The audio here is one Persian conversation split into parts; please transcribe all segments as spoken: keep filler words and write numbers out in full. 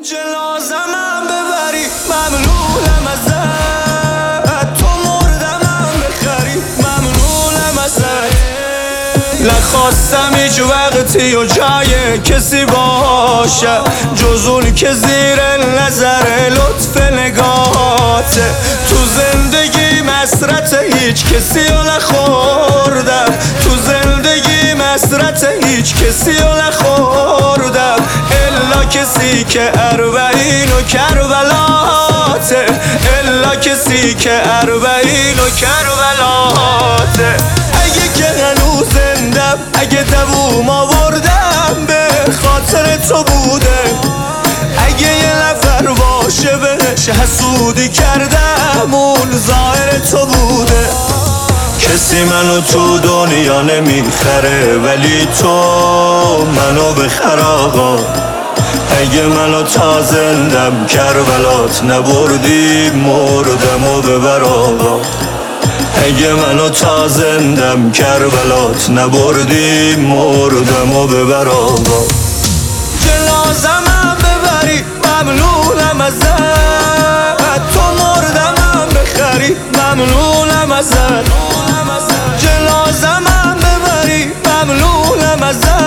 جنازمم ببری ممنونم ازت، تو مردمم بخری ممنونم ازت. نخواستم هیچ وقتی و جای کسی باشه جز اون که زیر نظر لطف نگاهته. تو زندگی مسرت هیچ کسی رو نخوردم، تو زندگی مسرت هیچ کسی رو نخوردم الا کسی که اربعین و کربلاته، الا کسی که اربعین و کربلاته. اگه که هنوز زندم، اگه دووم آوردم به خاطر تو بوده، اگه یه نفر باشه بهش حسودی کردم اون ظاهر تو بوده. کسی منو تو دنیا نمیخره ولی تو منو بخر آقا. اگه منو تا زندم کربلات نبردی مردم و ببر آقا. اگه منو تا زندم کربلات نبردی مردم و ببر آقا. جنازمم ببری ممنونم ازت، تو مردمم بخری ممنونم ازت. جنازمم ببری ممنونم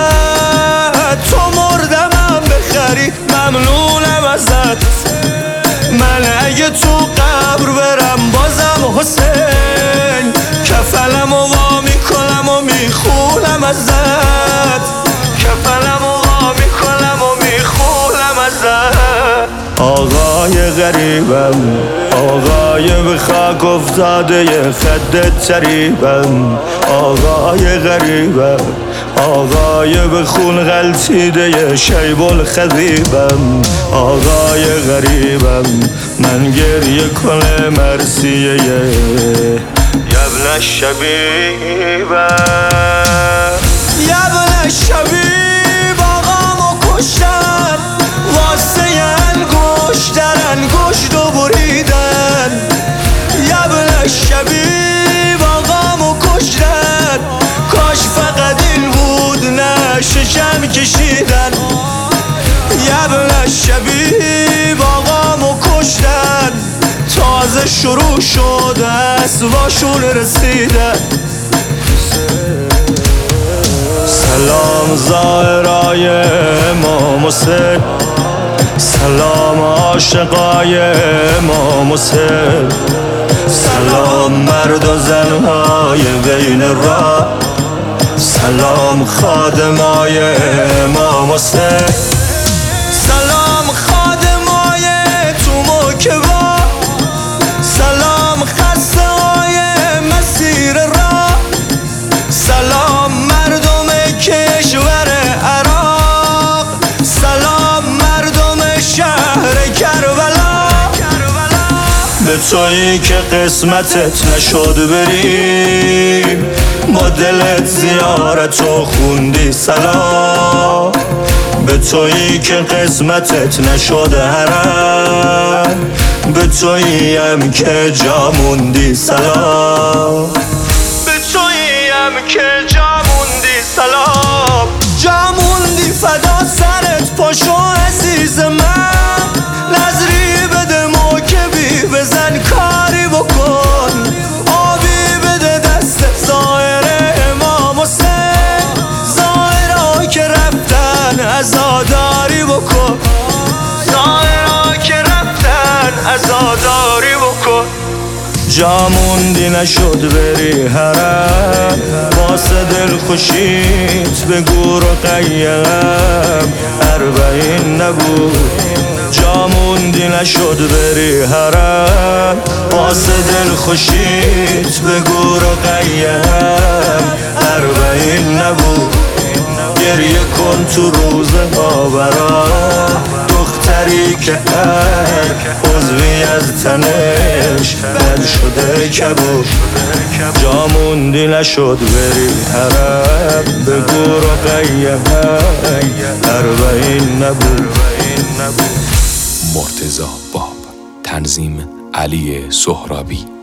ازت، تو مردمم بخری ممنونم ازت. من اگه تو قبر برم بازم حسین کفنم و وا میکنم و میخونم ازت، کفنم و وا میکنم و میخونم ازت. آقای غریبم، آقای به خاک افتاده خدت چریبم، آقای غریبم، آقای به خون غلطیده شیب الخذیبم. آقای غریبم من گریه کنه مرسیه یبن الشبیبه، یبن الشبیب. آقامو کشتن واسه انگشت در انگشت و بریدن، یبن الشبیب. آقامو کشتن کاش فقط این بود نه ششم کشیدن، یبن الشبیب. آقامو کشتن تازه شروع شده اسباشون رسیدن. سلام زائرای امام حسین، سلام عاشقای امام حسین، سلام مرد و زنهای بین راه، سلام خادمای امام حسین، سلام خادمای تو موکبا، سلام خسته های مسیر راه، سلام مردم کشور عراق، سلام مردم شهر کربلا. به تویی که قسمتت نشد بریم با دلت زیارتو خوندی سلام، به تویی که قسمتت نشد حرم، به تویی هم که جا موندی سلام، به تویی هم که جا موندی سلام. جا موندی فدا سرت پاشو عزیز من، نظری بده موکبی بزن کاری بکن، آبی بده دست ظاهر امام حسین، ظاهرها که رفتن عزاداری بکن، ظاهرها که رفتن عزاداری بکن. جا موندی نشد بری حرم واسه دل خوشیت بگو رقیم اربعین نبود. جا موندی نشد بری حرم واسه دل خوشیت بگو رقیم اربعین نبود. گریه کن تو روزها برا دختری که هر عضوی از تنش بد شده کبود. جا موندی نشد بری حرم بگو رقیم اربعین نبود. مرتضی باب، تنظیم علی سهرابی.